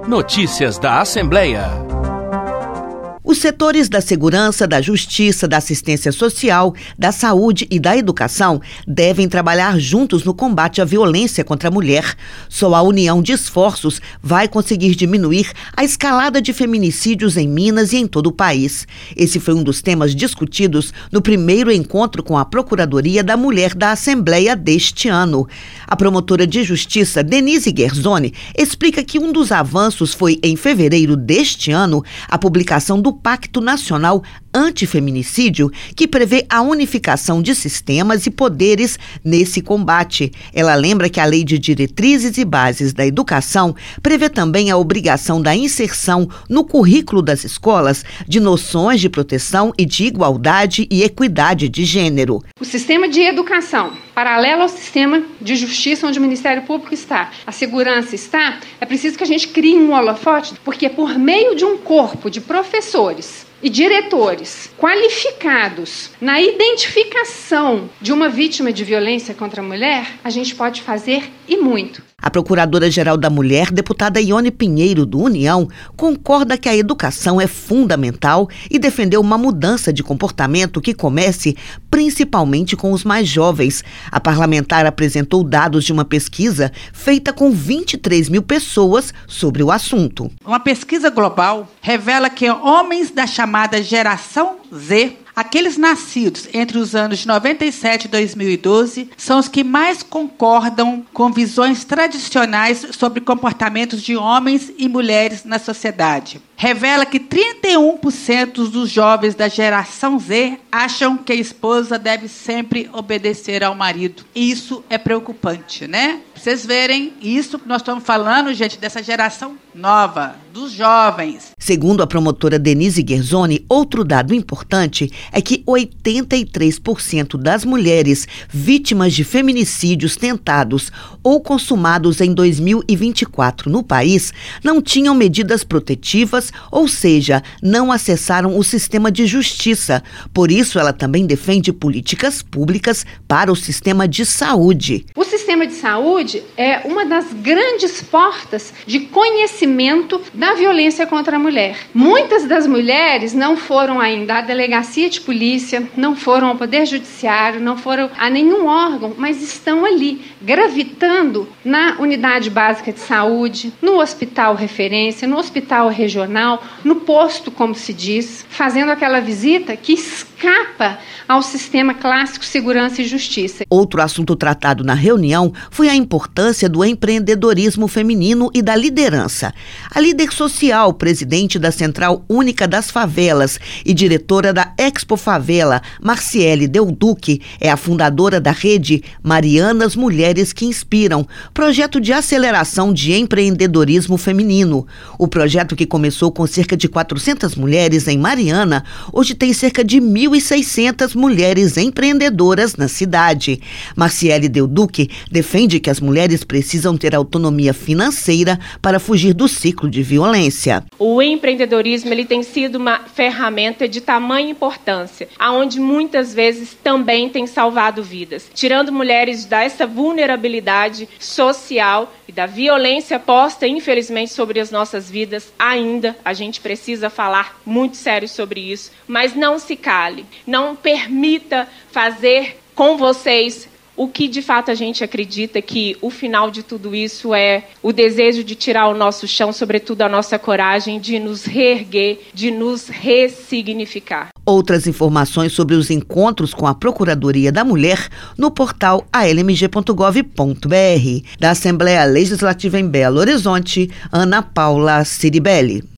Notícias da Assembleia. Os setores da segurança, da justiça, da assistência social, da saúde e da educação devem trabalhar juntos no combate à violência contra a mulher. Só a união de esforços vai conseguir diminuir a escalada de feminicídios em Minas e em todo o país. Esse foi um dos temas discutidos no primeiro encontro com a Procuradoria da Mulher da Assembleia deste ano. A promotora de justiça, Denise Guerzoni, explica que um dos avanços foi, em fevereiro deste ano, a publicação do Pacto Nacional Antifeminicídio, que prevê a unificação de sistemas e poderes nesse combate. Ela lembra que a Lei de Diretrizes e Bases da Educação prevê também a obrigação da inserção no currículo das escolas de noções de proteção e de igualdade e equidade de gênero. O sistema de educação, paralelo ao sistema de justiça onde o Ministério Público está, a segurança está, é preciso que a gente crie um holofote, porque por meio de um corpo de professores e diretores qualificados na identificação de uma vítima de violência contra a mulher, a gente pode fazer e muito. A Procuradora-Geral da Mulher, deputada Ione Pinheiro, do União, concorda que a educação é fundamental e defendeu uma mudança de comportamento que comece principalmente com os mais jovens. A parlamentar apresentou dados de uma pesquisa feita com 23 mil pessoas sobre o assunto. Uma pesquisa global revela que homens da chamada geração Z, aqueles nascidos entre os anos de 97 e 2012, são os que mais concordam com visões tradicionais sobre comportamentos de homens e mulheres na sociedade. Revela que 31% dos jovens da geração Z acham que a esposa deve sempre obedecer ao marido. Isso é preocupante, né? Pra vocês verem, isso que nós estamos falando, gente, dessa geração nova, dos jovens. Segundo a promotora Denise Guerzoni, outro dado importante é que 83% das mulheres vítimas de feminicídios tentados ou consumados em 2024 no país não tinham medidas protetivas, ou seja, não acessaram o sistema de justiça. Por isso, ela também defende políticas públicas para o sistema de saúde. O sistema de saúde é uma das grandes portas de conhecimento da violência contra a mulher. Muitas das mulheres não foram ainda à delegacia de polícia, não foram ao Poder Judiciário, não foram a nenhum órgão, mas estão ali, gravitando na unidade básica de saúde, no hospital referência, no hospital regional, no posto, como se diz, fazendo aquela visita que escapa ao sistema clássico segurança e justiça. Outro assunto tratado na reunião foi a importância do empreendedorismo feminino e da liderança. A líder social, presidente da Central Única das Favelas e diretora da Expo Favela, Marciele Del Duque, é a fundadora da rede Marianas Mulheres que Inspiram, projeto de aceleração de empreendedorismo feminino. O projeto, que começou com cerca de 400 mulheres em Mariana, hoje tem cerca de 1.600 mulheres empreendedoras na cidade. Marciele Del Duque defende que as mulheres precisam ter autonomia financeira para fugir do ciclo de violência. O empreendedorismo ele tem sido uma ferramenta de tamanha importância, aonde muitas vezes também tem salvado vidas, tirando mulheres dessa vulnerabilidade social e da violência posta, infelizmente, sobre as nossas vidas. Ainda a gente precisa falar muito sério sobre isso, mas não se cale, não permita fazer com vocês o que de fato a gente acredita que o final de tudo isso é o desejo de tirar o nosso chão, sobretudo a nossa coragem de nos reerguer, de nos ressignificar. Outras informações sobre os encontros com a Procuradoria da Mulher no portal almg.gov.br. Da Assembleia Legislativa em Belo Horizonte, Ana Paula Ciribelli.